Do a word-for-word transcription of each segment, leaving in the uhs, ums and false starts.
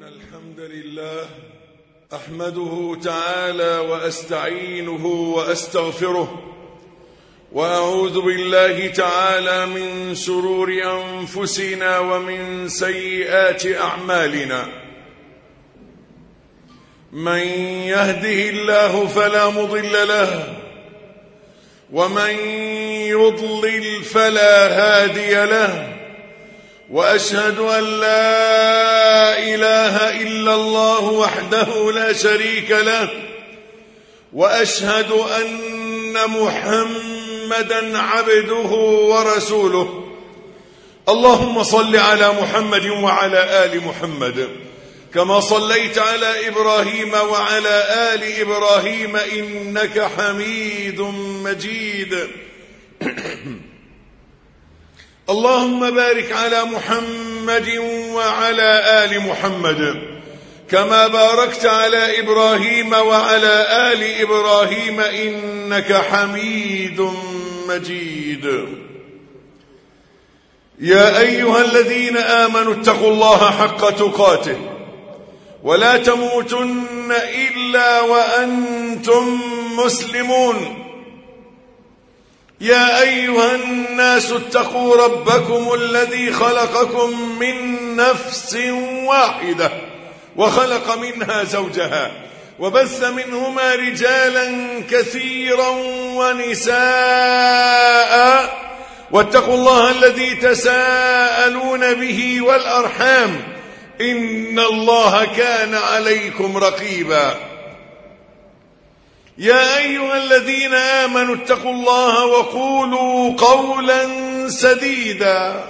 الحمد لله أحمده تعالى وأستعينه وأستغفره وأعوذ بالله تعالى من شرور أنفسنا ومن سيئات أعمالنا. من يهده الله فلا مضل له ومن يضلل فلا هادي له، وأشهد أن لا إله إلا الله وحده لا شريك له، وأشهد أن محمدا عبده ورسوله. اللهم صل على محمد وعلى آل محمد كما صليت على إبراهيم وعلى آل إبراهيم إنك حميد مجيد. اللهم بارك على محمد وعلى آل محمد كما باركت على إبراهيم وعلى آل إبراهيم إنك حميد مجيد. يا أيها الذين آمنوا اتقوا الله حق تقاته ولا تموتن إلا وأنتم مسلمون. يا أيها الناس اتقوا ربكم الذي خلقكم من نفس واحدة وخلق منها زوجها وبث منهما رجالا كثيرا ونساء، واتقوا الله الذي تساءلون به والأرحام إن الله كان عليكم رقيبا. يا أيها الذين آمنوا اتقوا الله وقولوا قولا سديدا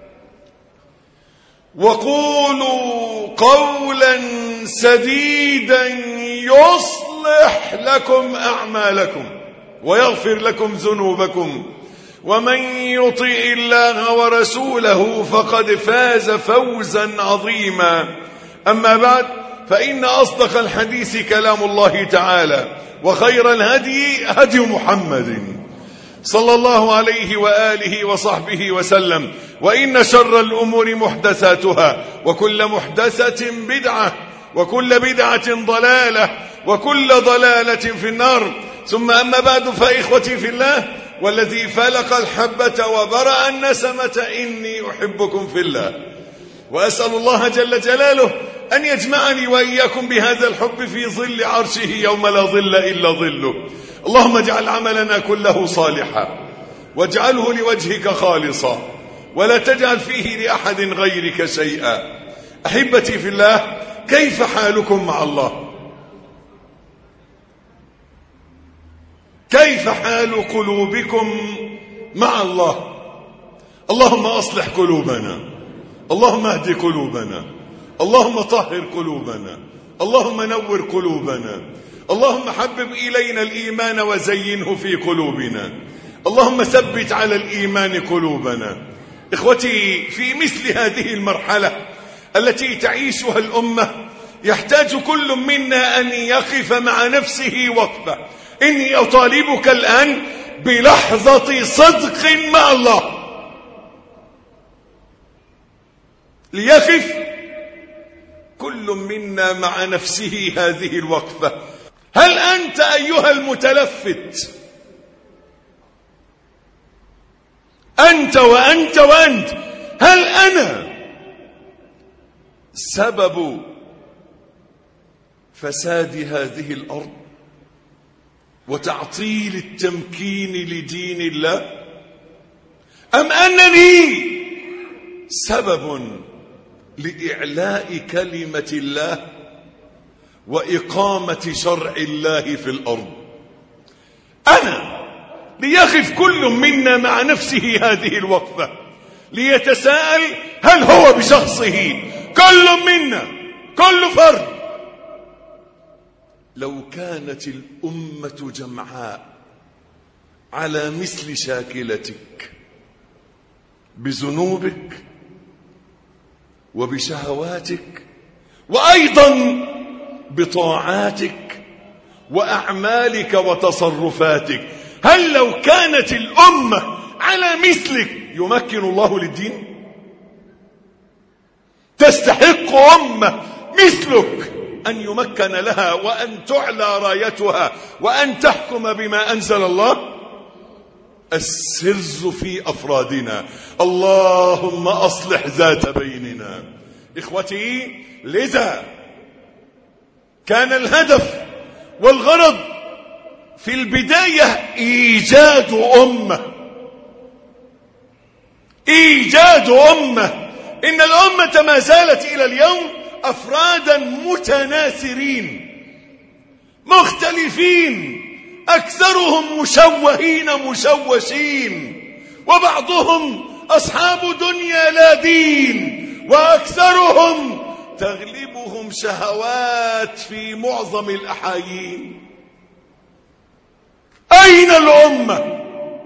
وقولوا قولا سديدا يصلح لكم أعمالكم ويغفر لكم ذنوبكم، ومن يطع الله ورسوله فقد فاز فوزا عظيما. أما بعد، فإن أصدق الحديث كلام الله تعالى، وخير الهدي هدي محمد صلى الله عليه وآله وصحبه وسلم، وإن شر الأمور محدثاتها، وكل محدثة بدعة، وكل بدعة ضلالة، وكل ضلالة في النار. ثم أما بعد، فإخوتي في الله والذي فلق الحبة وبرأ النسمة إني أحبكم في الله، وأسأل الله جل جلاله أن يجمعني وإياكم بهذا الحب في ظل عرشه يوم لا ظل إلا ظله. اللهم اجعل عملنا كله صالحا واجعله لوجهك خالصا ولا تجعل فيه لأحد غيرك شيئا. أحبتي في الله، كيف حالكم مع الله؟ كيف حال قلوبكم مع الله؟ اللهم أصلح قلوبنا، اللهم اهد قلوبنا، اللهم طهر قلوبنا، اللهم نور قلوبنا، اللهم حبب إلينا الإيمان وزينه في قلوبنا، اللهم ثبت على الإيمان قلوبنا. إخوتي، في مثل هذه المرحلة التي تعيشها الأمة يحتاج كل منا أن يقف مع نفسه وقفة. إني أطالبك الآن بلحظة صدق مع الله، ليقف كل منا مع نفسه هذه الوقفة. هل أنت أيها المتلفت، أنت وأنت وأنت، هل أنا سبب فساد هذه الأرض وتعطيل التمكين لدين الله، أم أنني سبب لإعلاء كلمة الله وإقامة شرع الله في الأرض؟ أنا ليقف كل منا مع نفسه هذه الوقفة ليتساءل، هل هو بشخصه، كل منا، كل فرد، لو كانت الأمة جمعاء على مثل شاكلتك بذنوبك وبشهواتك وأيضا بطاعاتك وأعمالك وتصرفاتك، هل لو كانت الأمة على مثلك يمكن الله للدين؟ تستحق أمة مثلك أن يمكن لها وأن تعلى رايتها وأن تحكم بما أنزل الله؟ السر في أفرادنا. اللهم أصلح ذات بيننا. إخوتي، لذا كان الهدف والغرض في البداية إيجاد أمة، إيجاد أمة. إن الأمة ما زالت إلى اليوم أفرادا متناثرين مختلفين، أكثرهم مشوهين مشوشين، وبعضهم أصحاب دنيا لا دين، وأكثرهم تغلبهم شهوات في معظم الأحايين. أين الأمة؟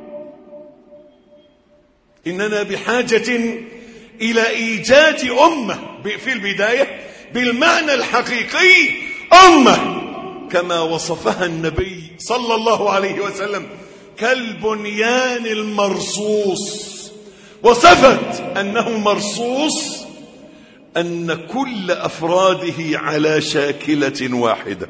إننا بحاجة إلى إيجاد أمة في البداية بالمعنى الحقيقي، أمة كما وصفها النبي صلى الله عليه وسلم كالبنيان المرصوص. وصفت أنه مرصوص أن كل أفراده على شاكلة واحدة،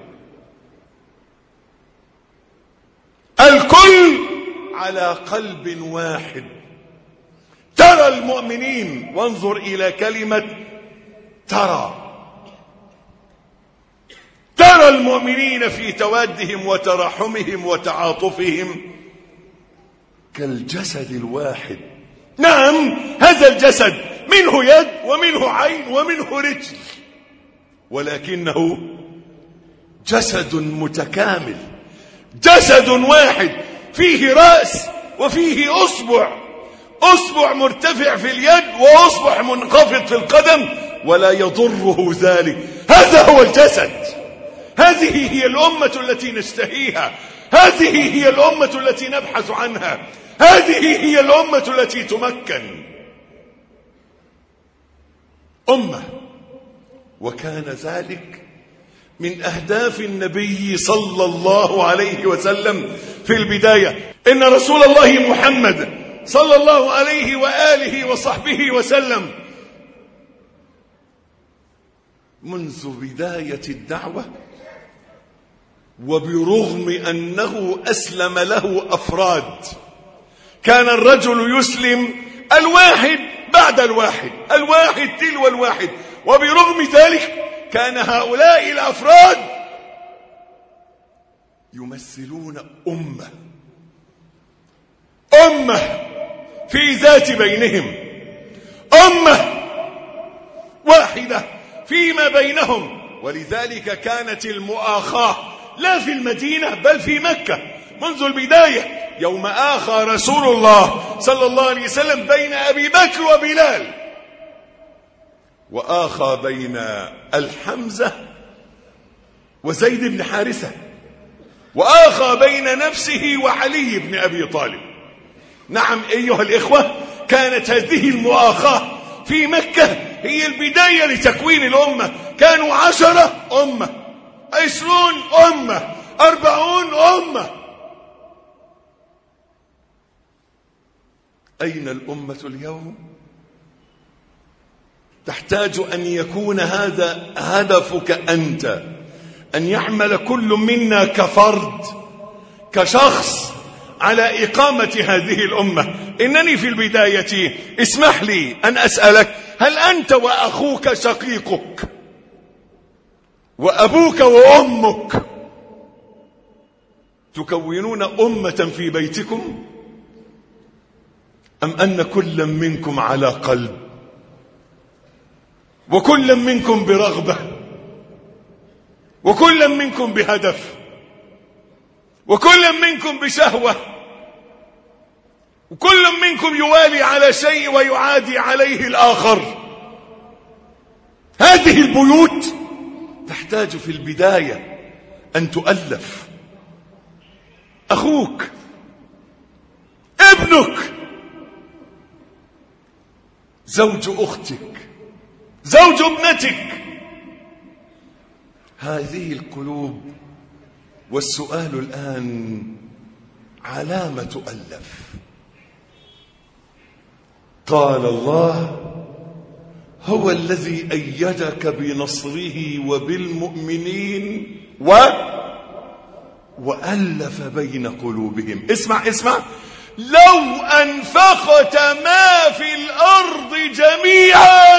الكل على قلب واحد. ترى المؤمنين، وانظر إلى كلمة ترى، ترى المؤمنين في توادهم وتراحمهم وتعاطفهم كالجسد الواحد. نعم، هذا الجسد منه يد ومنه عين ومنه رجل، ولكنه جسد متكامل، جسد واحد فيه رأس وفيه أصبع، أصبع مرتفع في اليد وأصبع منخفض في القدم، ولا يضره ذلك. هذا هو الجسد. هذه هي الأمة التي نشتهيها، هذه هي الأمة التي نبحث عنها، هذه هي الأمة التي تمكن. أمة. وكان ذلك من أهداف النبي صلى الله عليه وسلم في البداية. إن رسول الله محمد صلى الله عليه وآله وصحبه وسلم منذ بداية الدعوة، وبرغم أنه أسلم له أفراد، كان الرجل يسلم الواحد بعد الواحد، الواحد تلو الواحد، وبرغم ذلك كان هؤلاء الأفراد يمثلون أمة، أمة في ذات بينهم، أمة واحدة فيما بينهم. ولذلك كانت المؤاخاة لا في المدينة بل في مكة منذ البداية، يوم آخى رسول الله صلى الله عليه وسلم بين أبي بكر وبلال، وآخى بين الحمزة وزيد بن حارثة، وآخى بين نفسه وعلي بن أبي طالب. نعم أيها الإخوة، كانت هذه المؤاخاة في مكة هي البداية لتكوين الأمة. كانوا عشرة أمة، عشرون أمة، أربعون أمة. أين الأمة اليوم؟ تحتاج أن يكون هذا هدفك أنت، أن يعمل كل منا كفرد كشخص على إقامة هذه الأمة. إنني في البداية اسمح لي أن أسألك، هل أنت وأخوك شقيقك وأبوك وأمك تكونون أمة في بيتكم، أم أن كل منكم على قلب، وكل منكم برغبة، وكل منكم بهدف، وكل منكم بشهوة، وكل منكم يوالي على شيء ويعادي عليه الآخر؟ هذه البيوت تحتاج في البداية أن تؤلف. أخوك، ابنك، زوج أختك، زوج ابنتك، هذه القلوب. والسؤال الآن، على ما تؤلف؟ قال الله: هو الذي أيدك بنصره وبالمؤمنين و وألف بين قلوبهم. اسمع اسمع، لو أنفقت ما في الأرض جميعا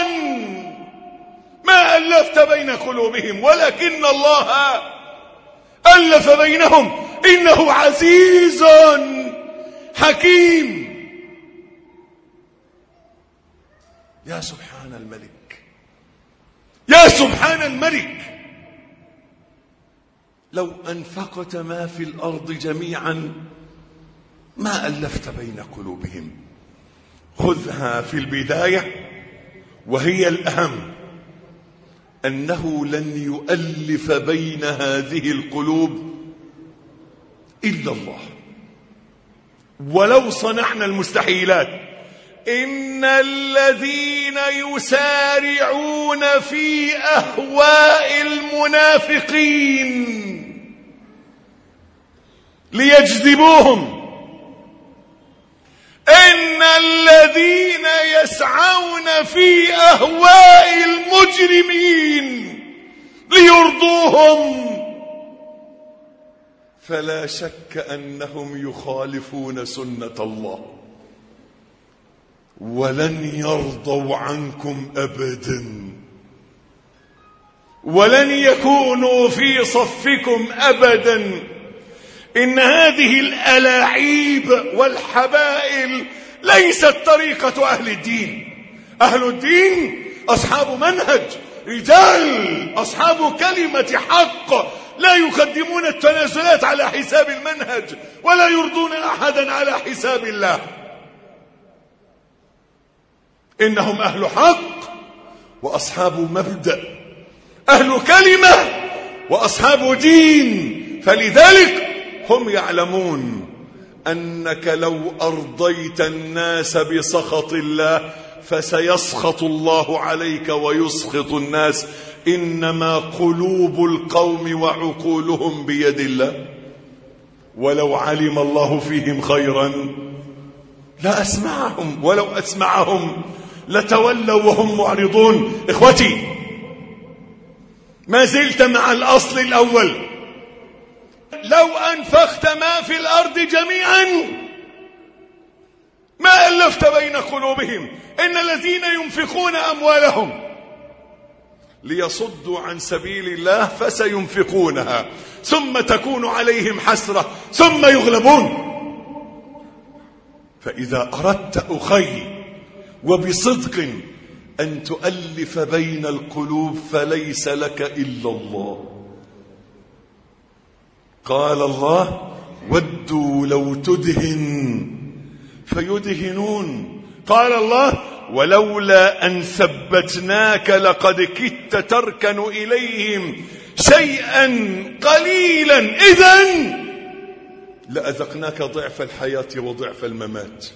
ما ألفت بين قلوبهم ولكن الله ألف بينهم إنه عزيز حكيم. يا سبحان الملك، يا سبحان الملك، لو أنفقت ما في الأرض جميعا ما ألفت بين قلوبهم. خذها في البداية وهي الأهم، أنه لن يؤلف بين هذه القلوب إلا الله، ولو صنعنا المستحيلات. إن الذين يسارعون في أهواء المنافقين ليجذبوهم، إن الذين يسعون في أهواء المجرمين ليرضوهم، فلا شك أنهم يخالفون سنة الله، ولن يرضوا عنكم أبدا، ولن يكونوا في صفكم أبدا. إن هذه الألاعيب والحبائل ليست طريقة أهل الدين. أهل الدين أصحاب منهج، رجال أصحاب كلمة حق، لا يقدمون التنازلات على حساب المنهج، ولا يرضون أحدا على حساب الله. إنهم أهل حق وأصحاب مبدأ، أهل كلمة وأصحاب دين. فلذلك هم يعلمون أنك لو أرضيت الناس بسخط الله فسيسخط الله عليك ويسخط الناس. إنما قلوب القوم وعقولهم بيد الله، ولو علم الله فيهم خيرا لا أسمعهم، ولو أسمعهم لتولوا وهم معرضون. إخوتي، ما زلت مع الأصل الأول، لو أنفقت ما في الأرض جميعا ما ألفت بين قلوبهم. إن الذين ينفقون أموالهم ليصدوا عن سبيل الله فسينفقونها ثم تكون عليهم حسرة ثم يغلبون. فإذا أردت أخي وبصدق أن تؤلف بين القلوب فليس لك إلا الله. قال الله: ودوا لو تدهن فيدهنون. قال الله: ولولا أن ثبتناك لقد كدت تركن إليهم شيئا قليلا إذن لأذقناك ضعف الحياة وضعف الممات.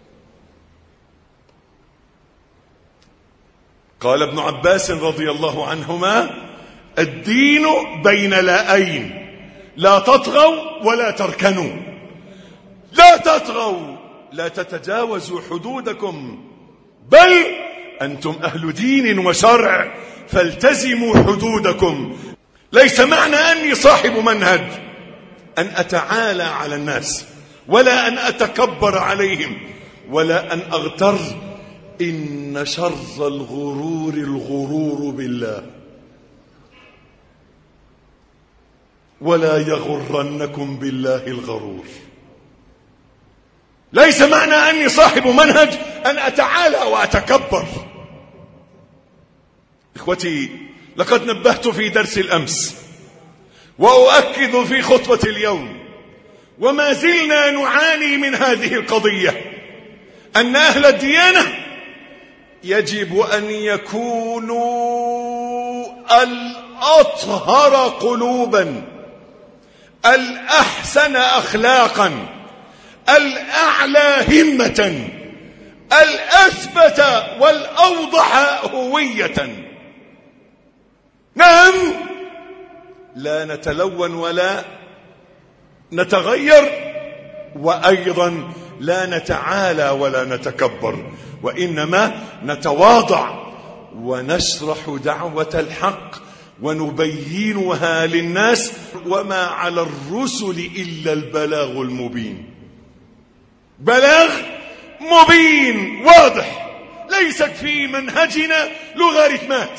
قال ابن عباس رضي الله عنهما: الدين بين لاءين، لا تطغوا ولا تركنوا. لا تطغوا، لا تتجاوزوا حدودكم، بل أنتم أهل دين وشرع فالتزموا حدودكم. ليس معنى أني صاحب منهج أن أتعالى على الناس، ولا أن أتكبر عليهم، ولا أن أغتر. إن شر الغرور الغرور بالله، ولا يغرنكم بالله الغرور. ليس معنى أني صاحب منهج أن أتعالى وأتكبر. إخوتي، لقد نبهت في درس الأمس وأؤكد في خطبة اليوم، وما زلنا نعاني من هذه القضية، أن أهل الديانة يجب أن يكونوا الأطهر قلوبا، الأحسن أخلاقا، الأعلى همة، الأثبت والأوضح هوية. نعم، لا نتلون ولا نتغير، وأيضا لا نتعالى ولا نتكبر، وإنما نتواضع ونشرح دعوة الحق ونبينها للناس، وما على الرسل إلا البلاغ المبين. بلاغ مبين واضح، ليست في منهجنا لوغاريتمات.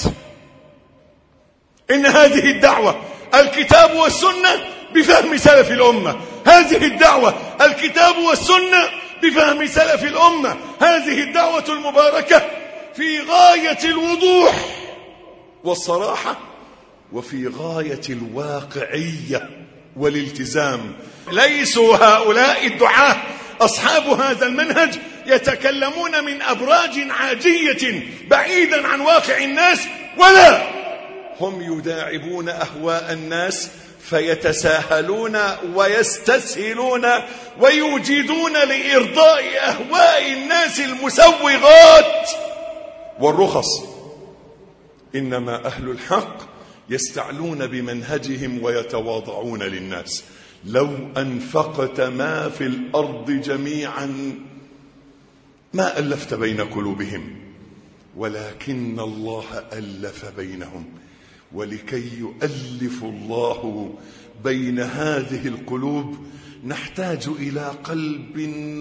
إن هذه الدعوة الكتاب والسنة بفهم سلف الأمة، هذه الدعوة الكتاب والسنة بفهم سلف الأمة، هذه الدعوة المباركة في غاية الوضوح والصراحة وفي غاية الواقعية والالتزام. ليسوا هؤلاء الدعاة أصحاب هذا المنهج يتكلمون من أبراج عاجية بعيدا عن واقع الناس، ولا هم يداعبون أهواء الناس فيتساهلون ويستسهلون ويوجدون لإرضاء أهواء الناس المسوغات والرخص. إنما أهل الحق يستعلون بمنهجهم ويتواضعون للناس. لو أنفقت ما في الأرض جميعا ما ألفت بين قلوبهم ولكن الله ألف بينهم. ولكي يؤلف الله بين هذه القلوب نحتاج إلى قلب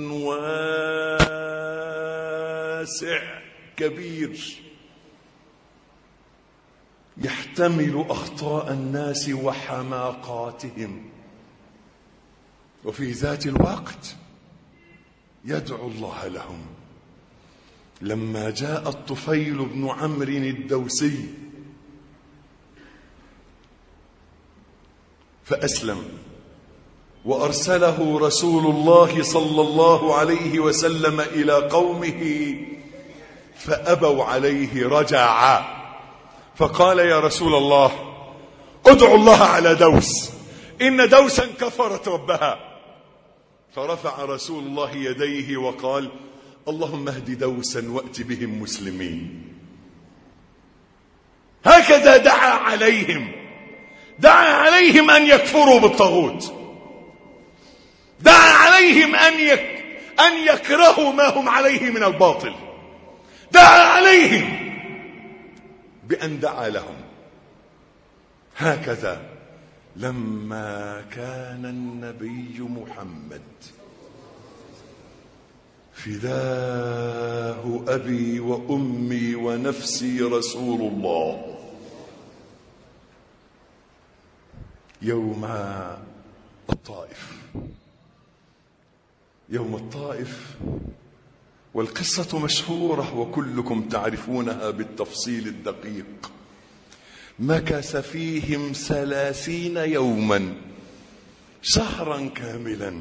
واسع كبير يحتمل أخطاء الناس وحماقاتهم، وفي ذات الوقت يدعو الله لهم. لما جاء الطفيل بن عمرو الدوسي فأسلم وأرسله رسول الله صلى الله عليه وسلم إلى قومه فأبوا عليه رجعا، فقال يا رسول الله ادعو الله على دوس، إن دوسا كفرت ربها. فرفع رسول الله يديه وقال اللهم اهد دوسا وأت بهم مسلمين. هكذا دعا عليهم، دعا عليهم أن يكفروا بالطاغوت، دعا عليهم أن يك أن يكرهوا ما هم عليه من الباطل، دعا عليهم بأن دعا لهم. هكذا لما كان النبي محمد فداه أبي وأمي ونفسي رسول الله يوم الطائف، يوم الطائف والقصة مشهورة وكلكم تعرفونها بالتفصيل الدقيق. مكث فيهم ثلاثين يوما، شهرا كاملا،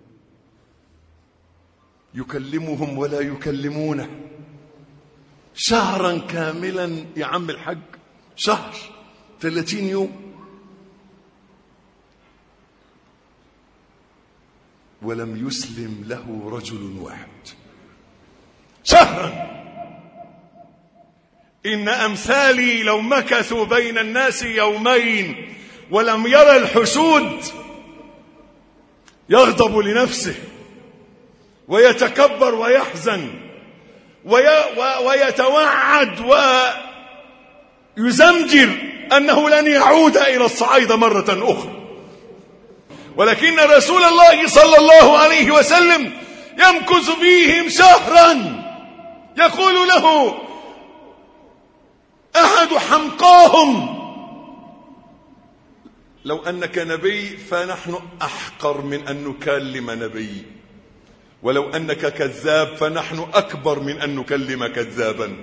يكلمهم ولا يكلمونه. شهرا كاملا يا عم الحج، شهر ثلاثين يوم، ولم يسلم له رجل واحد. شهرا. إن أمثالي لو مكثوا بين الناس يومين ولم يرى الحسود يغضب لنفسه ويتكبر ويحزن وي ويتوعد ويزمجر أنه لن يعود إلى الصعيد مرة أخرى. ولكن رسول الله صلى الله عليه وسلم يمكث فيهم شهرا. يقول له أحد حمقاهم لو أنك نبي فنحن أحقر من أن نكلم نبي، ولو أنك كذاب فنحن أكبر من أن نكلم كذابا.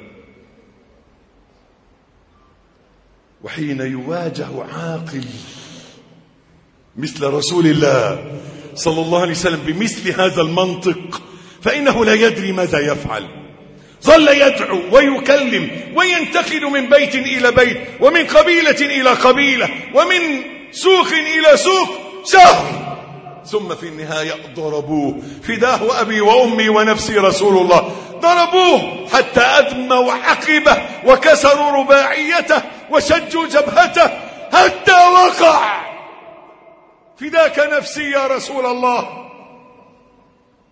وحين يواجه عاقل مثل رسول الله صلى الله عليه وسلم بمثل هذا المنطق فإنه لا يدري ماذا يفعل. ظل يدعو ويكلم وينتقل من بيت إلى بيت ومن قبيلة إلى قبيلة ومن سوق إلى سوق شهر، ثم في النهاية ضربوه. فداه أبي وأمي ونفسي رسول الله. ضربوه حتى أدموا عقبه وكسروا رباعيته وشجوا جبهته حتى وقع. فداك نفسي يا رسول الله.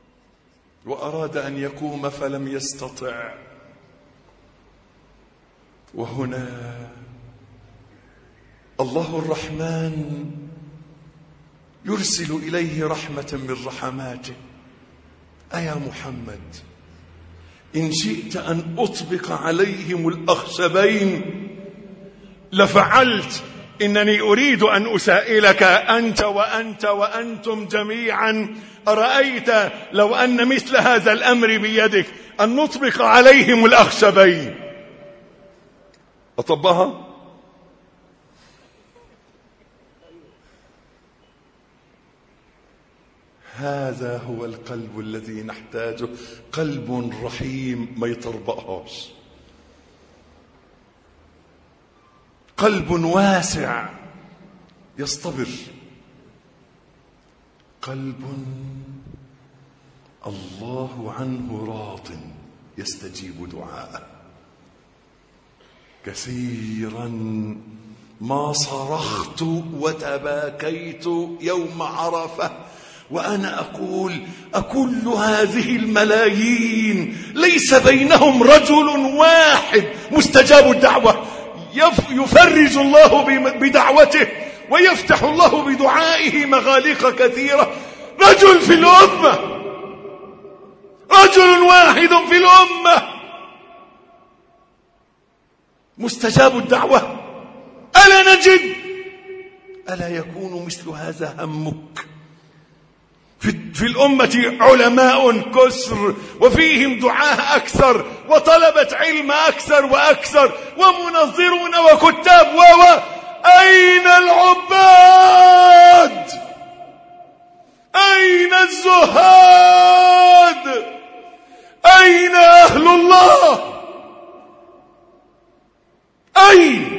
وأراد أن يقوم فلم يستطع. وهنا الله الرحمن يرسل إليه رحمة من رحماته. أيا محمد، إن شئت أن أطبق عليهم الأخشبين لفعلت. إنني أريد أن أسائلك أنت وأنت وأنتم جميعا، أرأيت لو أن مثل هذا الأمر بيدك أن نطبق عليهم الأخشبين أطبها؟ هذا هو القلب الذي نحتاجه، قلب رحيم ما يطربقهاش، قلب واسع يصطبر، قلب الله عنه راض يستجيب دعاءه. كثيرا ما صرخت وتباكيت يوم عرفة وأنا أقول أكل هذه الملايين ليس بينهم رجل واحد مستجاب الدعوة يفرج الله بدعوته ويفتح الله بدعائه مغاليق كثيرة؟ رجل في الأمة، رجل واحد في الأمة مستجاب الدعوة. ألا نجد؟ ألا يكون مثل هذا همك؟ في, في الأمة علماء كثر وفيهم دعاة أكثر وطلبة علم أكثر وأكثر ومنظرون وكتاب و أين العباد؟ أين الزهاد؟ أين أهل الله؟ أين؟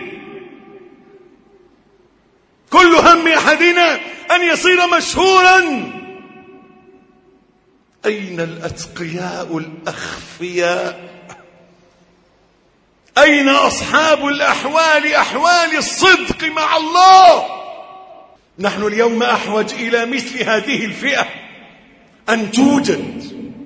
كل هم أحدنا أن يصير مشهورا. أين الأتقياء الأخفياء؟ أين أصحاب الأحوال، أحوال الصدق مع الله؟ نحن اليوم أحوج إلى مثل هذه الفئة أن توجد،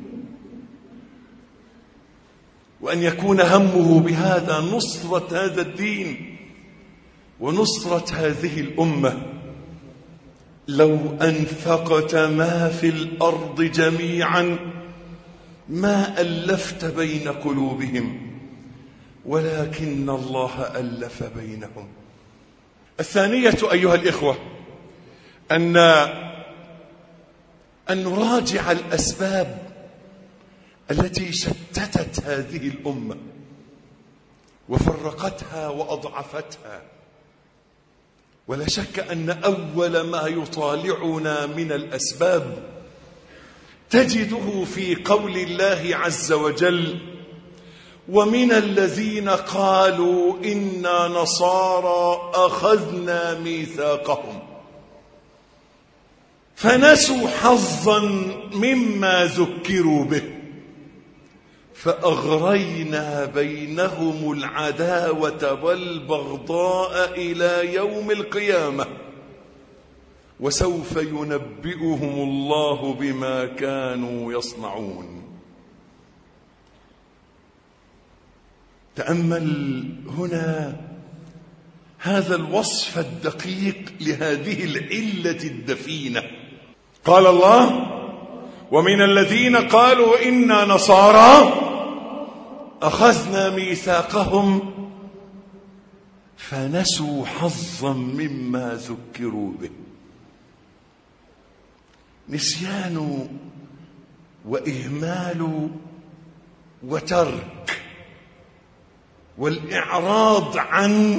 وأن يكون همه بهذا نصرة هذا الدين ونصرة هذه الأمة. لو أنفقت ما في الأرض جميعا ما ألفت بين قلوبهم ولكن الله ألف بينهم. الثانية أيها الإخوة أن أن نراجع الأسباب التي شتتت هذه الأمة وفرقتها وأضعفتها. ولا شك أن أول ما يطالعنا من الأسباب تجده في قول الله عز وجل: ومن الذين قالوا إنا نصارى أخذنا ميثاقهم فنسوا حظا مما ذكروا به فأغرينا بينهم العداوة والبغضاء إلى يوم القيامة وسوف ينبئهم الله بما كانوا يصنعون. تأمل هنا هذا الوصف الدقيق لهذه العلة الدفينة. قال الله: ومن الذين قالوا إنا نصارى أخذنا ميثاقهم فنسوا حظا مما ذكروا به. نسيان وإهمال وترك والإعراض عن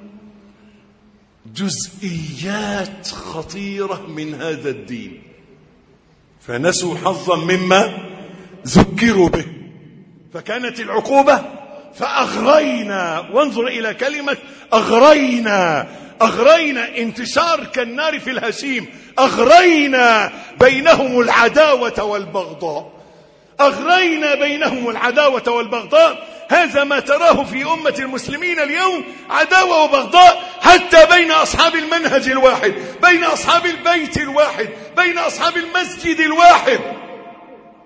جزئيات خطيرة من هذا الدين. فنسوا حظا مما ذكروا به، فكانت العقوبة فأغرينا. وانظر إلى كلمة أغرينا. أغرينا انتشار كالنار في الهشيم. أغرينا بينهم العداوة والبغضاء. أغرينا بينهم العداوة والبغضاء. هذا ما تراه في أمة المسلمين اليوم، عداوة وبغضاء حتى بين أصحاب المنهج الواحد، بين أصحاب البيت الواحد، بين أصحاب المسجد الواحد.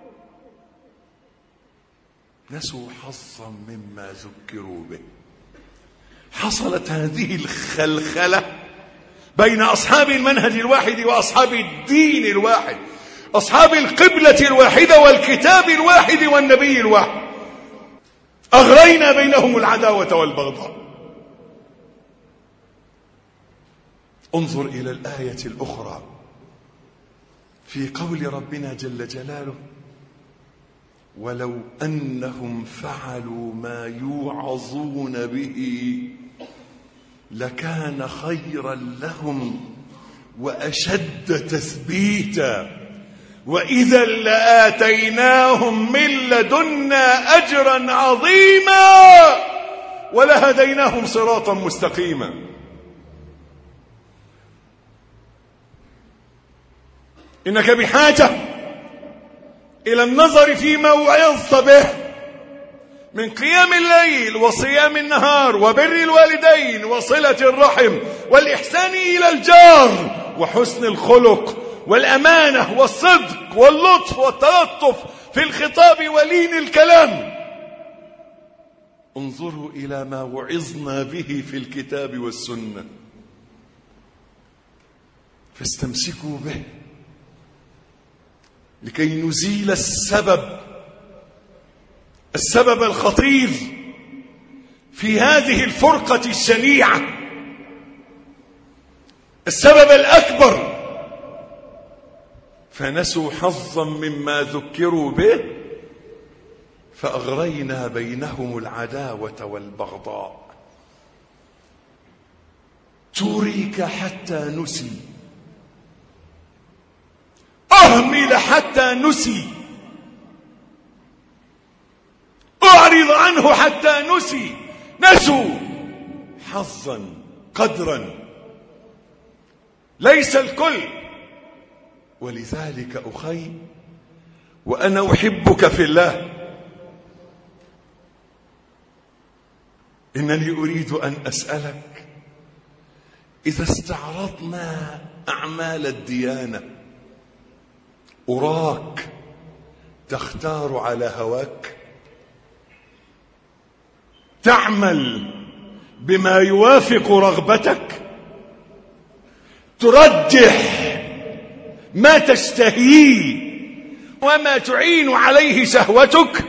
نسوا حظا مما ذكروا به. حصلت هذه الخلخلة بين أصحاب المنهج الواحد وأصحاب الدين الواحد، أصحاب القبلة الواحدة والكتاب الواحد والنبي الواحد، أغرينا بينهم العداوة والبغضاء. انظر إلى الآية الأخرى في قول ربنا جل جلاله: ولو أنهم فعلوا ما يوعظون به لكان خيرا لهم وأشد تثبيتا وإذا لآتيناهم من لدنا أجرا عظيما ولهديناهم صراطا مستقيما. إنك بحاجة إلى النظر فيما وعظت به من قيام الليل وصيام النهار وبر الوالدين وصلة الرحم والإحسان إلى الجار وحسن الخلق والأمانة والصدق واللطف والتلطف في الخطاب ولين الكلام. انظروا إلى ما وعظنا به في الكتاب والسنة فاستمسكوا به لكي نزيل السبب السبب الخطير في هذه الفرقة الشنيعة، السبب الأكبر. فنسوا حظا مما ذكروا به فأغرينا بينهم العداوة والبغضاء. ترك حتى نسي، أهمل حتى نسي، أعرض عنه حتى نسي. نسوا حظا قدرا، ليس الكل. ولذلك أخي وأنا أحبك في الله، إنني أريد أن أسألك: إذا استعرضنا أعمال الديانة أراك تختار على هواك، تعمل بما يوافق رغبتك، ترجح ما تشتهيه وما تعين عليه شهوتك،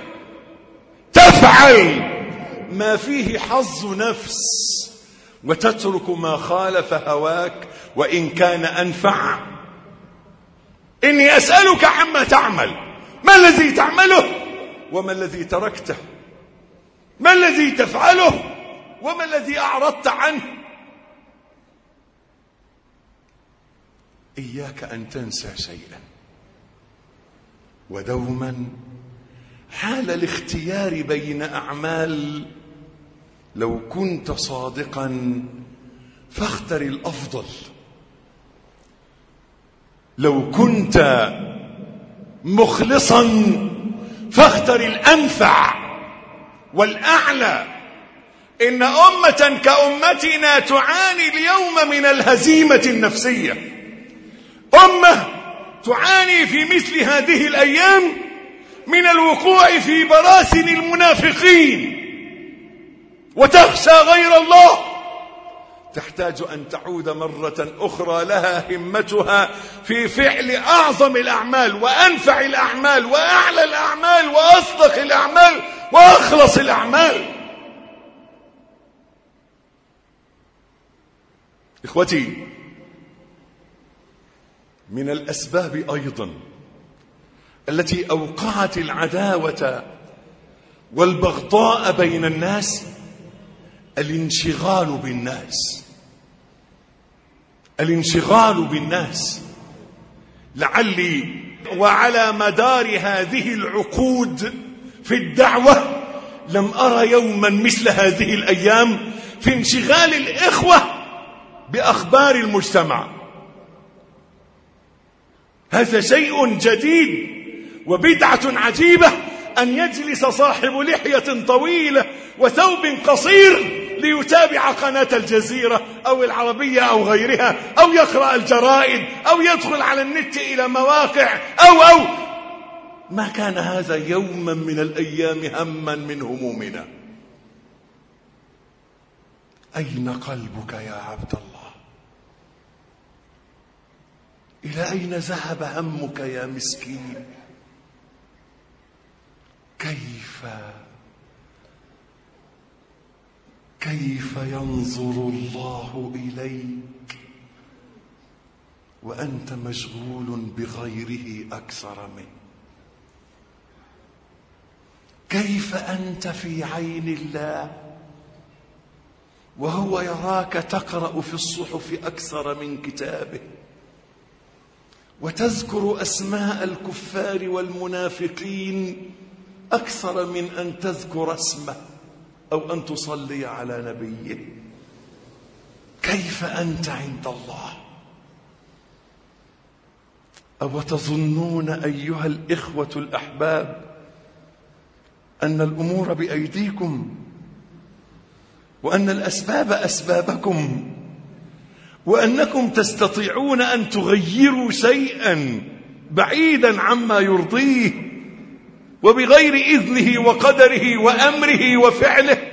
تفعل ما فيه حظ نفس وتترك ما خالف هواك وإن كان أنفع. إني أسألك عما تعمل، ما الذي تعمله وما الذي تركته، ما الذي تفعله وما الذي أعرضت عنه. إياك أن تنسى شيئا، ودوما حال الاختيار بين أعمال لو كنت صادقا فاختر الأفضل، لو كنت مخلصا فاختر الأنفع والأعلى. إن أمة كأمتنا تعاني اليوم من الهزيمة النفسية، أمة تعاني في مثل هذه الأيام من الوقوع في براسن المنافقين وتخشى غير الله، تحتاج أن تعود مرة أخرى لها همتها في فعل أعظم الأعمال وأنفع الأعمال وأعلى الأعمال وأصدق الأعمال وأخلص الأعمال. إخوتي، من الأسباب أيضا التي أوقعت العداوة والبغضاء بين الناس الانشغال بالناس، الانشغال بالناس. لعلي وعلى مدار هذه العقود في الدعوة لم أرى يوما مثل هذه الأيام في انشغال الإخوة بأخبار المجتمع. هذا شيء جديد وبدعة عجيبة أن يجلس صاحب لحية طويلة وثوب قصير ليتابع قناة الجزيرة أو العربية أو غيرها، أو يقرأ الجرائد أو يدخل على النت إلى مواقع أو أو ما كان هذا يوما من الأيام هما من همومنا. أين قلبك يا عبد الله؟ إلى أين ذهب همك يا مسكين؟ كيف كيف ينظر الله إليك وأنت مشغول بغيره أكثر منه؟ كيف أنت في عين الله وهو يراك تقرأ في الصحف أكثر من كتابه، وتذكر أسماء الكفار والمنافقين أكثر من أن تذكر اسمه أو أن تصلي على نبيه؟ كيف أنت عند الله؟ أو تظنون أيها الإخوة الأحباب أن الأمور بأيديكم، وأن الأسباب أسبابكم، وأنكم تستطيعون أن تغيروا شيئا بعيدا عما يرضيه وبغير إذنه وقدره وأمره وفعله؟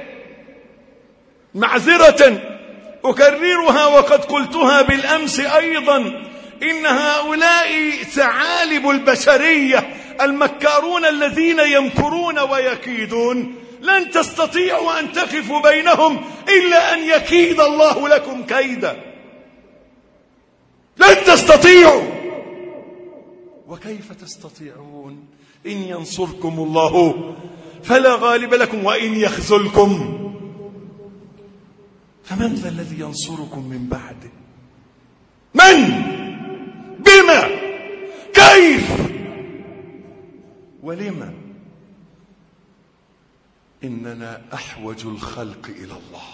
معذرة أكررها وقد قلتها بالأمس أيضا، إن هؤلاء ثعالب البشرية المكارون الذين يمكرون ويكيدون لن تستطيعوا أن تقفوا بينهم إلا أن يكيد الله لكم كيدا. لن تستطيعوا. وكيف تستطيعون إن ينصركم الله فلا غالب لكم وإن يخذلكم فمن ذا الذي ينصركم من بعده؟ من؟ بما؟ كيف؟ ولما؟ إننا أحوج الخلق إلى الله،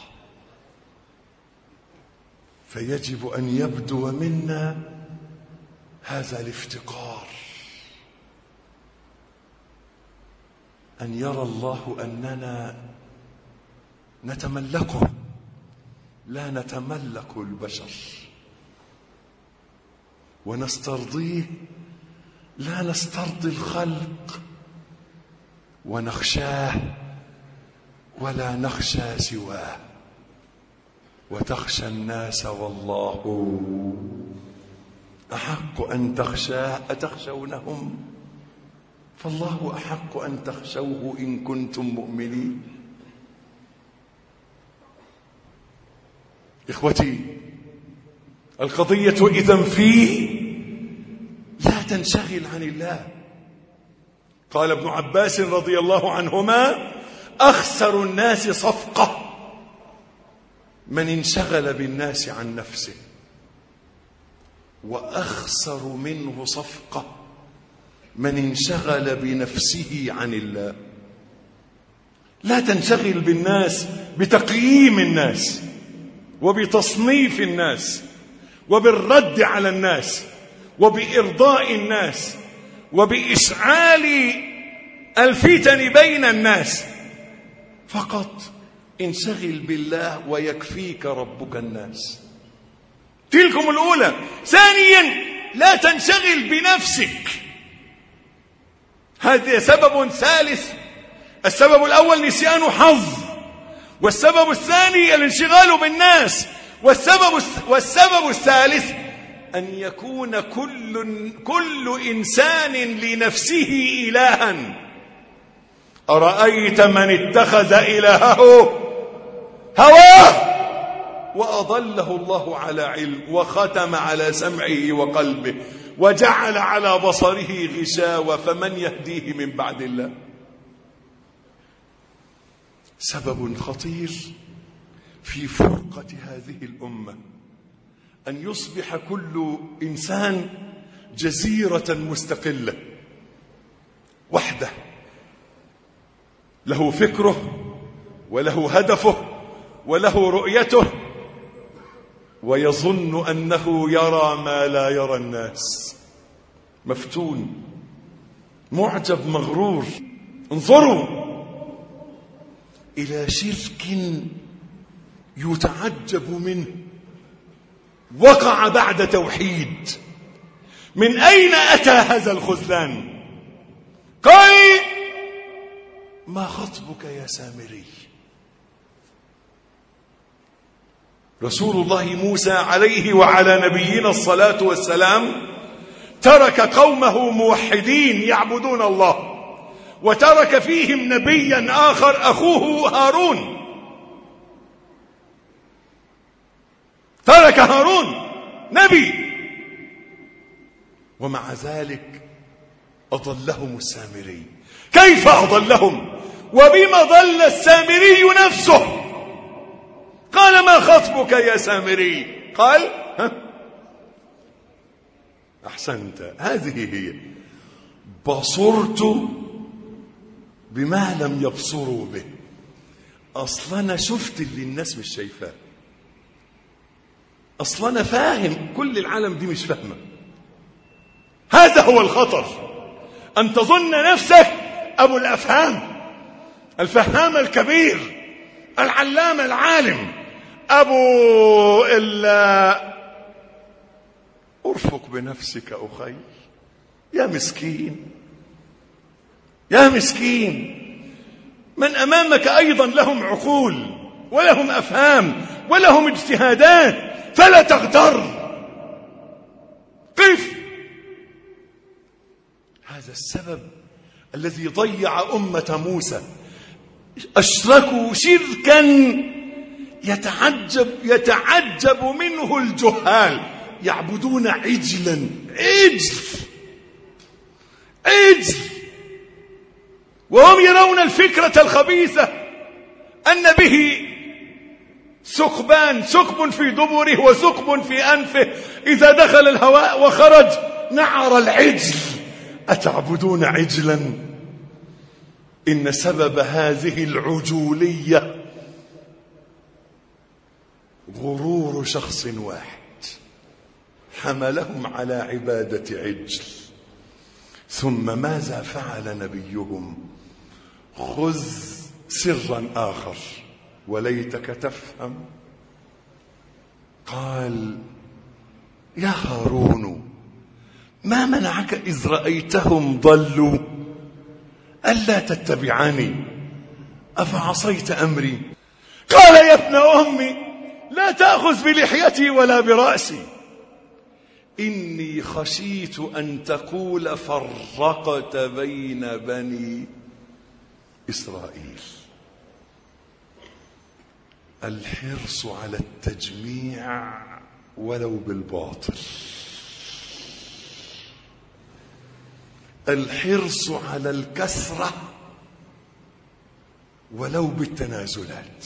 فيجب أن يبدو منا هذا الافتقار، أن يرى الله أننا نتملكه لا نتملك البشر، ونسترضيه لا نسترضي الخلق، ونخشاه ولا نخشى سواه، وتخشى الناس والله أحق أن تخشاه. أتخشونهم؟ فالله أحق أن تخشوه إن كنتم مؤمنين. إخوتي، القضية إذن فيه لا تنشغل عن الله. قال ابن عباس رضي الله عنهما: أخسر الناس صفقة من انشغل بالناس عن نفسه، وأخسر منه صفقة من انشغل بنفسه عن الله. لا تنشغل بالناس بتقييم الناس وبتصنيف الناس وبالرد على الناس وبإرضاء الناس وبإشعال الفتن بين الناس، فقط انشغل بالله ويكفيك ربك الناس. تلكم الأولى. ثانيا، لا تنشغل بنفسك، هذا سبب ثالث. السبب الأول نسيان حظ، والسبب الثاني الانشغال بالناس، والسبب والسبب الثالث أن يكون كل كل إنسان لنفسه إلها. أرأيت من اتخذ إلهه هواه وأضله الله على علم وختم على سمعه وقلبه وجعل على بصره غشاوة فمن يهديه من بعد الله. سبب خطير في فرقة هذه الأمة أن يصبح كل إنسان جزيرة مستقلة وحده، له فكره وله هدفه وله رؤيته، ويظن أنه يرى ما لا يرى الناس. مفتون، معجب، مغرور. انظروا إلى شرك يتعجب منه وقع بعد توحيد. من أين أتى هذا الخذلان؟ قال: ما خطبك يا سامري؟ رسول الله موسى عليه وعلى نبينا الصلاة والسلام ترك قومه موحدين يعبدون الله، وترك فيهم نبيا آخر أخوه هارون، ترك هارون نبي، ومع ذلك أضلهم السامري. كيف أضلهم وبما ضل السامري نفسه؟ قال ما خطبك يا سامري؟ قال ها أحسنت، هذه هي، بصرت بما لم يبصروا به. أصلا أنا شفت اللي الناس مش شايفاه، أصلا أنا فاهم كل العالم دي مش فاهمة. هذا هو الخطر، أن تظن نفسك أبو الأفهام، الفهام الكبير، العلام العالم، أبو إلا. أرفق بنفسك أخي، يا مسكين يا مسكين، من أمامك أيضا لهم عقول ولهم أفهام ولهم اجتهادات، فلا تغتر، قف. هذا السبب الذي ضيع أمة موسى. أشركوا شركا يتعجب يتعجب منه الجهال، يعبدون عجلا، عجل عجل، وهم يرون الفكرة الخبيثة أن به ثقبان، ثقب في دبره وثقب في أنفه، إذا دخل الهواء وخرج نعر العجل. أتعبدون عجلا؟ إن سبب هذه العجولية غرور شخص واحد حملهم على عبادة عجل. ثم ماذا فعل نبيهم؟ خذ سرا آخر وليتك تفهم. قال يا هارون ما منعك إذ رأيتهم ضلوا ألا تتبعني أفعصيت أمري؟ قال يا ابن أمي لا تأخذ بلحيتي ولا برأسي، إني خشيت أن تقول فرقت بين بني إسرائيل. الحرص على التجميع ولو بالباطل، الحرص على الكثرة ولو بالتنازلات،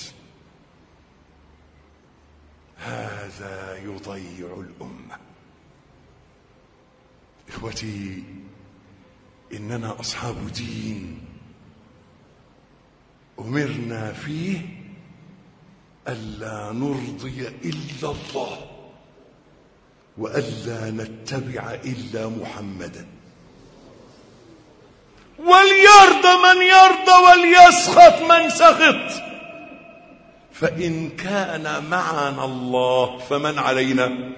هذا يضيع الأمة. إخوتي، إننا أصحاب دين أمرنا فيه ألا نرضي إلا الله وألا نتبع إلا محمدا. وليرضى من يرضى وليسخط من سخط، فإن كان معنا الله فمن علينا؟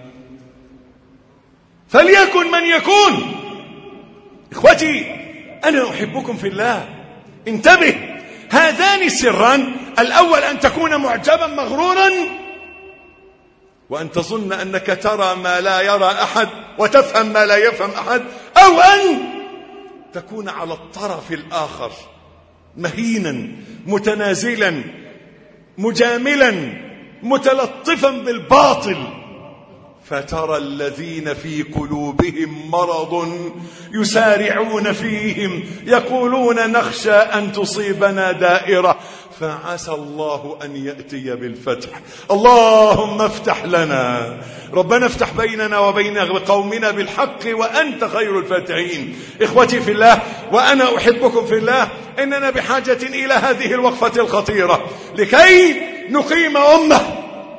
فليكن من يكون. إخوتي أنا أحبكم في الله، انتبه، هذان السران، الأول أن تكون معجبا مغرورا وأن تظن أنك ترى ما لا يرى أحد وتفهم ما لا يفهم أحد، أو أن تكون على الطرف الآخر مهينا متنازلا مجاملا متلطفا بالباطل، فترى الذين في قلوبهم مرض يسارعون فيهم يقولون نخشى أن تصيبنا دائرة فعسى الله أن يأتي بالفتح. اللهم افتح لنا، ربنا افتح بيننا وبين قومنا بالحق وأنت خير الفاتحين. إخوتي في الله وأنا أحبكم في الله، إننا بحاجة إلى هذه الوقفة الخطيرة لكي نقيم أمة،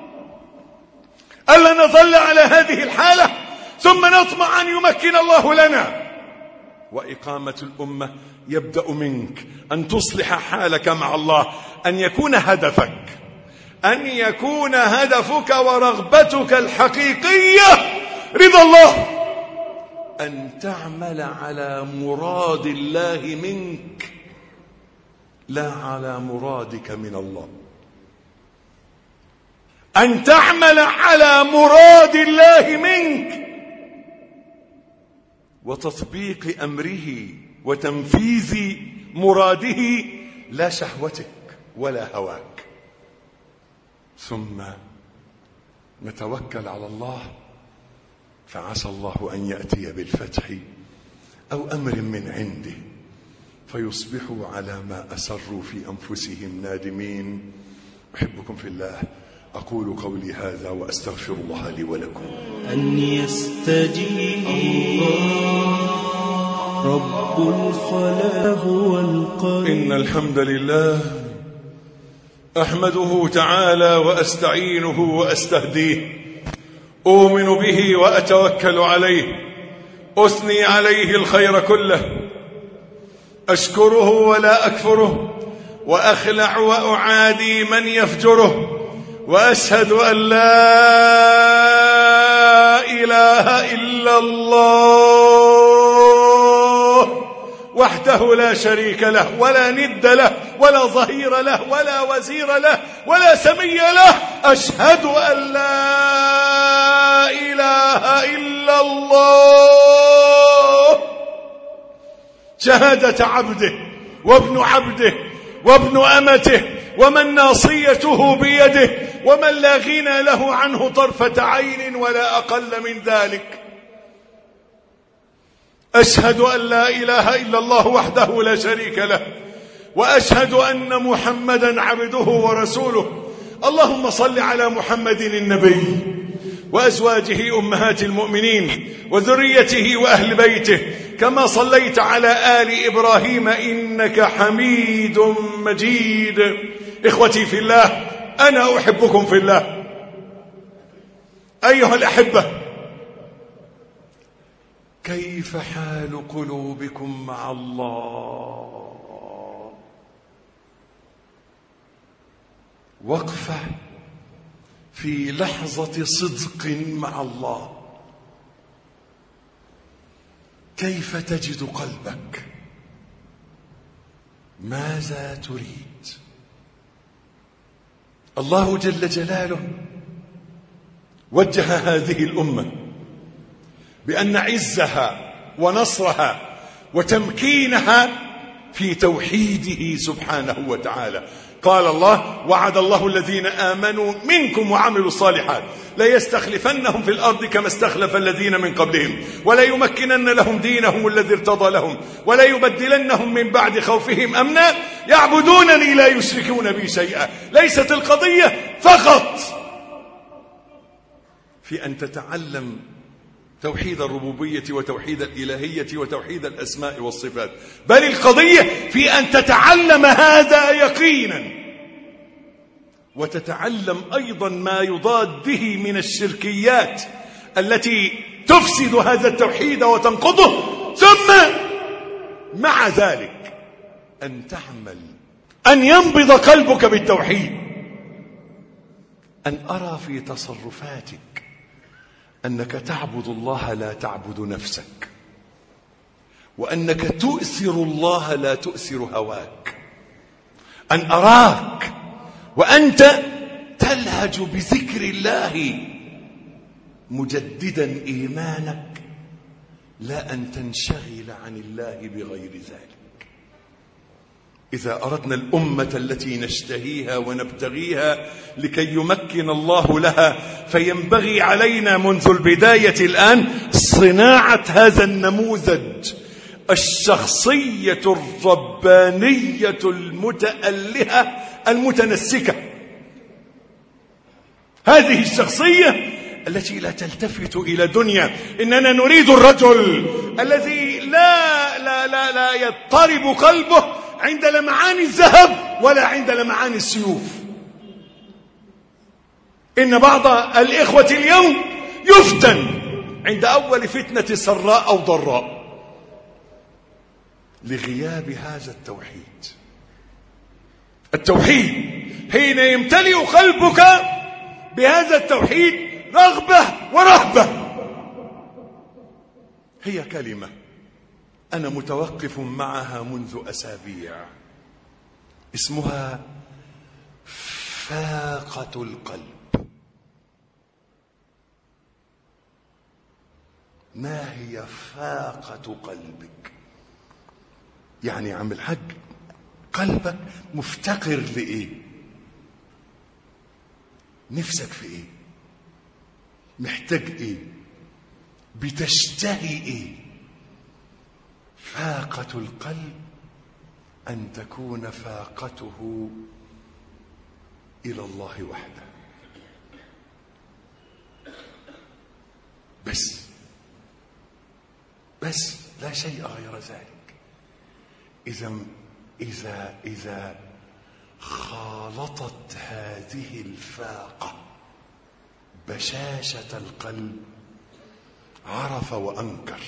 ألا نظل على هذه الحالة ثم نطمع أن يمكن الله لنا. وإقامة الأمة يبدأ منك، أن تصلح حالك مع الله، أن يكون هدفك أن يكون هدفك ورغبتك الحقيقية رضا الله، أن تعمل على مراد الله منك لا على مرادك من الله. أن تعمل على مراد الله منك وتطبيق أمره وتنفيذ مراده، لا شهوتك ولا هواك. ثم نتوكل على الله، فعسى الله أن يأتي بالفتح أو أمر من عنده فيصبحوا على ما أسروا في أنفسهم نادمين. أحبكم في الله، أقول قولي هذا وأستغفر الله لي ولكم. أن يستجيب رب الخلا هو القريب. إن الحمد لله أحمده تعالى وأستعينه وأستهديه، أؤمن به وأتوكل عليه، أثني عليه الخير كله، أشكره ولا أكفره، وأخلع وأعادي من يفجره، وأشهد أن لا إله إلا الله وحده لا شريك له ولا ند له ولا ظهير له ولا وزير له ولا سمي له. أشهد أن لا إله إلا الله شهادة عبده وابن عبده وابن أمته ومن ناصيته بيده ومن لا غنى له عنه طرفة عين ولا أقل من ذلك. أشهد أن لا إله إلا الله وحده لا شريك له، وأشهد أن محمدا عبده ورسوله. اللهم صل على محمد النبي وأزواجه أمهات المؤمنين وذريته وأهل بيته كما صليت على آل إبراهيم إنك حميد مجيد. إخوتي في الله، أنا أحبكم في الله. أيها الأحبة، كيف حال قلوبكم مع الله؟ وقفة في لحظة صدق مع الله. كيف تجد قلبك؟ ماذا تريد؟ الله جل جلاله وجه هذه الأمة بأن عزها ونصرها وتمكينها في توحيده سبحانه وتعالى. قال الله: وعد الله الذين آمنوا منكم وعملوا الصالحات ليستخلفنهم في الأرض كما استخلف الذين من قبلهم وليمكنن لهم دينهم الذي ارتضى لهم وليبدلنهم من بعد خوفهم أمنا يعبدونني لا يشركون بي شيئا. ليست القضية فقط في أن تتعلم توحيد الربوبية وتوحيد الإلهية وتوحيد الأسماء والصفات، بل القضية في أن تتعلم هذا يقينا وتتعلم أيضا ما يضاد به من الشركيات التي تفسد هذا التوحيد وتنقضه. ثم مع ذلك أن تعمل أن ينبض قلبك بالتوحيد، أن أرى في تصرفاتك أنك تعبد الله لا تعبد نفسك، وأنك تؤثر الله لا تؤثر هواك، أن أراك وأنت تلهج بذكر الله مجددا إيمانك، لا أن تنشغل عن الله بغير ذلك. إذا أردنا الأمة التي نشتهيها ونبتغيها لكي يمكن الله لها، فينبغي علينا منذ البداية الآن صناعة هذا النموذج، الشخصية الربانية المتألهة المتنسكة. هذه الشخصية التي لا تلتفت إلى دنيا. إننا نريد الرجل الذي لا لا لا لا يضطرب قلبه عند لمعان الذهب ولا عند لمعان السيوف. إن بعض الإخوة اليوم يفتن عند أول فتنة سراء أو ضراء لغياب هذا التوحيد. التوحيد حين يمتلئ قلبك بهذا التوحيد رغبة ورهبة. هي كلمة أنا متوقف معها منذ أسابيع، اسمها فاقة القلب. ما هي فاقة قلبك؟ يعني يا عم الحاج، قلبك مفتقر لإيه؟ نفسك في إيه؟ محتاج إيه؟ بتشتهي إيه؟ فاقة القلب أن تكون فاقته إلى الله وحده بس، بس لا شيء غير ذلك. إذا إذا إذا خالطت هذه الفاقة بشاشة القلب عرف وأنكر،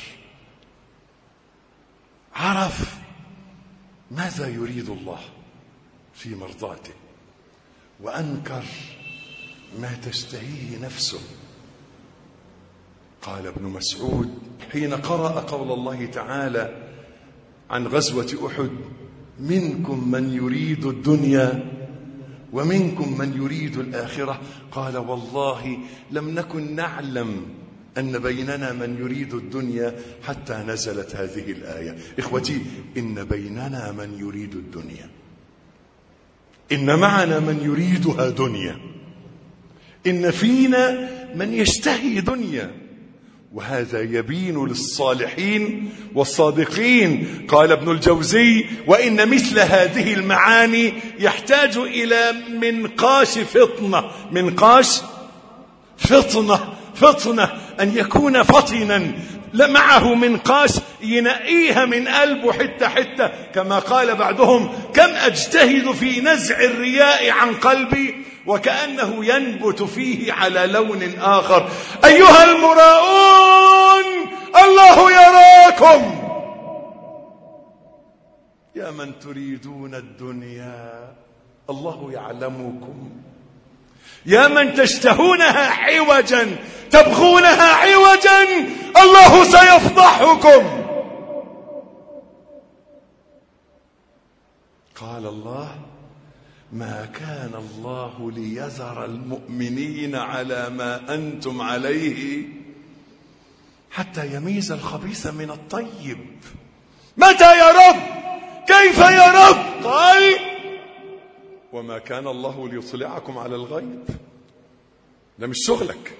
عرف ماذا يريد الله في مرضاته، وأنكر ما تشتهيه نفسه. قال ابن مسعود حين قرأ قول الله تعالى عن غزوة أحد: منكم من يريد الدنيا ومنكم من يريد الآخرة، قال: والله لم نكن نعلم أن بيننا من يريد الدنيا حتى نزلت هذه الآية. إخوتي، إن بيننا من يريد الدنيا، إن معنا من يريدها دنيا، إن فينا من يشتهي دنيا، وهذا يبين للصالحين والصادقين. قال ابن الجوزي: وإن مثل هذه المعاني يحتاج إلى منقاش فطنة، منقاش فطنة فطنة أن يكون فطنا معه منقاش ينقيها من قلبه حتة حتة، كما قال بعضهم: كم أجتهد في نزع الرياء عن قلبي وكأنه ينبت فيه على لون آخر. أيها المراؤون، الله يراكم. يا من تريدون الدنيا، الله يعلمكم. يا من تشتهونها عوجا، تبغونها عوجا، الله سيفضحكم. قال الله: ما كان الله ليذر المؤمنين على ما أنتم عليه حتى يميز الخبيث من الطيب. متى يا رب؟ كيف يا رب؟ قال: وما كان الله ليطلعكم على الغيب. ده مش شغلك،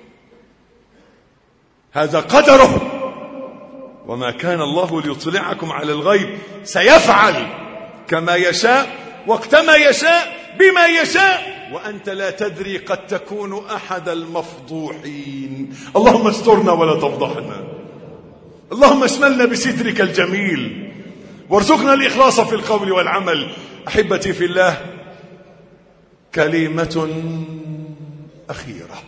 هذا قدره. وما كان الله ليطلعكم على الغيب، سيفعل كما يشاء وقتما يشاء بما يشاء، وأنت لا تدري، قد تكون أحد المفضوحين. اللهم استرنا ولا تفضحنا، اللهم اشملنا بسترك الجميل، وارزقنا الإخلاص في القول والعمل. أحبتي في الله، كلمة أخيرة: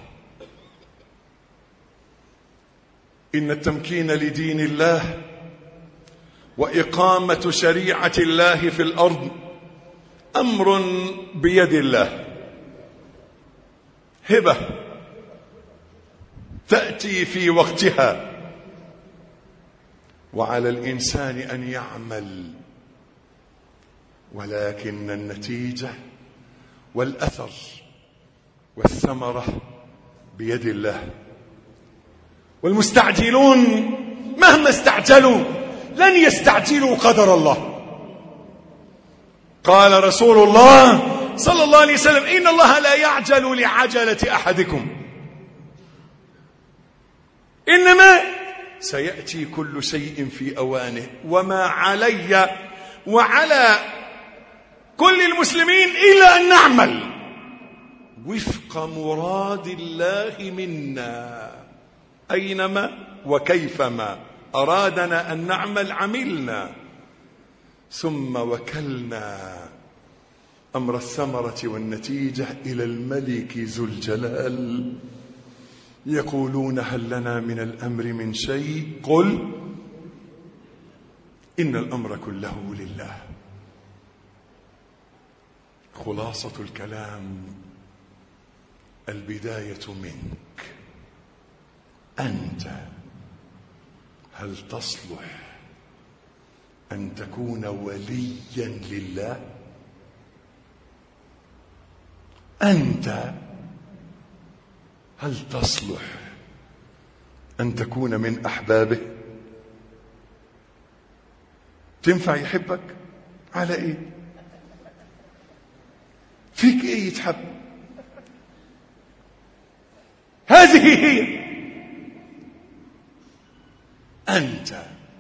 إن التمكين لدين الله وإقامة شريعة الله في الأرض أمر بيد الله، هبة تأتي في وقتها، وعلى الإنسان أن يعمل، ولكن النتيجة والأثر والثمرة بيد الله. والمستعجلون مهما استعجلوا لن يستعجلوا قدر الله. قال رسول الله صلى الله عليه وسلم: إن الله لا يعجل لعجلة أحدكم، إنما سيأتي كل شيء في أوانه، وما علي وعلى كل المسلمين إلا أن نعمل وفق مراد الله منا، أينما وكيفما أرادنا أن نعمل عملنا، ثم وكلنا أمر الثمرة والنتيجة إلى الملك ذو الجلال. يقولون: هل لنا من الأمر من شيء؟ قل إن الأمر كله لله. خلاصة الكلام: البداية منك أنت. هل تصلح أن تكون وليا لله؟ أنت هل تصلح أن تكون من أحبابه؟ تنفع يحبك على إيه؟ فيك إيه يتحب؟ هذه هي أنت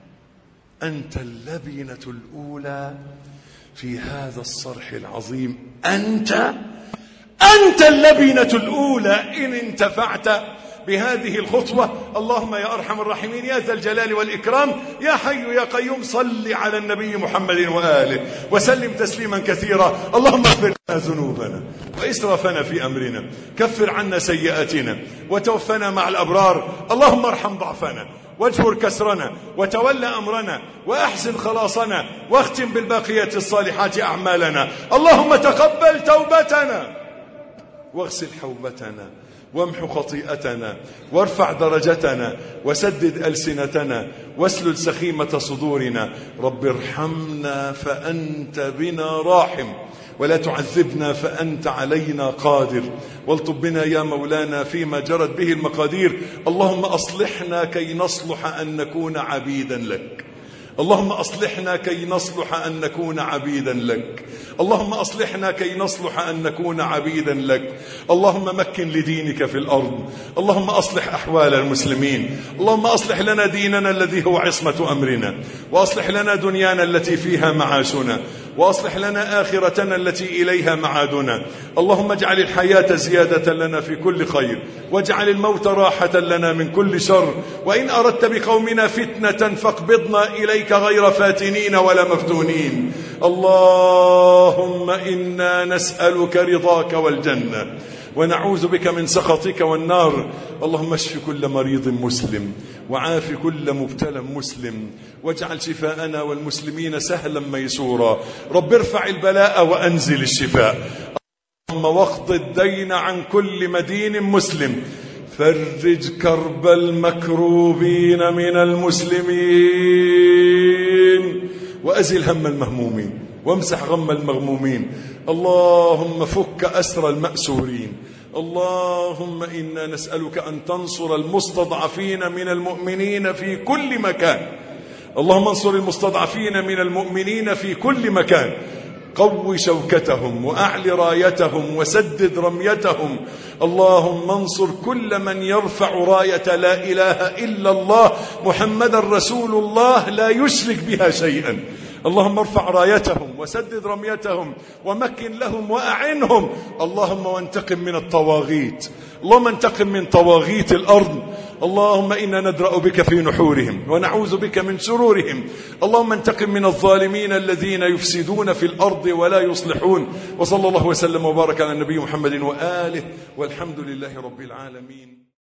أنت اللبنة الأولى في هذا الصرح العظيم. أنت أنت اللبنة الأولى إن انتفعت بهذه الخطوة. اللهم يا أرحم الراحمين يا ذا الجلال والإكرام يا حي يا قيوم صل على النبي محمد وآله وسلم تسليما كثيرا. اللهم اغفر لنا ذنوبنا وإسرافنا في أمرنا، كفر عنا سيئاتنا وتوفنا مع الأبرار. اللهم ارحم ضعفنا واجبر كسرنا وتولى أمرنا وأحسن خلاصنا واختم بالباقيات الصالحات أعمالنا. اللهم تقبل توبتنا واغسل حوبتنا وامحو خطيئتنا وارفع درجتنا وسدد ألسنتنا واسلل سخيمة صدورنا. رب ارحمنا فأنت بنا راحم ولا تعذبنا فأنت علينا قادر، والطب بنا يا مولانا فيما جرت به المقادير. اللهم أصلحنا كي نصلح أن نكون عبيدا لك. اللهم أصلحنا كي نصلح أن نكون عبيدا لك. اللهم أصلحنا كي نصلح أن نكون عبيدا لك. اللهم مكن لدينك في الأرض. اللهم أصلح أحوال المسلمين. اللهم أصلح لنا ديننا الذي هو عصمة أمرنا، وأصلح لنا دنيانا التي فيها معاشنا، وأصلح لنا آخرتنا التي إليها معادنا. اللهم اجعل الحياة زيادة لنا في كل خير، واجعل الموت راحة لنا من كل شر، وإن أردت بقومنا فتنة فاقبضنا إليك غير فاتنين ولا مفتونين. اللهم إنا نسألك رضاك والجنة ونعوذ بك من سخطك والنار. اللهم اشف كل مريض مسلم وعاف كل مبتلى مسلم، واجعل شفاءنا والمسلمين سهلا ميسورا. رب ارفع البلاء وأنزل الشفاء. اللهم واقض الدين عن كل مدين مسلم، فرج كرب المكروبين من المسلمين، وأزل هم المهمومين وامسح غم المغمومين. اللهم فك أسر المأسورين. اللهم إنا نسألك أن تنصر المستضعفين من المؤمنين في كل مكان. اللهم انصر المستضعفين من المؤمنين في كل مكان، قو شوكتهم وأعل رايتهم وسدد رميتهم. اللهم انصر كل من يرفع راية لا إله إلا الله محمد رسول الله لا يشرك بها شيئا. اللهم ارفع رايتهم وسدد رميتهم ومكن لهم وأعنهم. اللهم وانتقم من الطواغيت. اللهم انتقم من طواغيت الأرض. اللهم إنا ندرأ بك في نحورهم ونعوذ بك من شرورهم. اللهم انتقم من الظالمين الذين يفسدون في الأرض ولا يصلحون. وصلى الله وسلم وبارك على النبي محمد وآله، والحمد لله رب العالمين.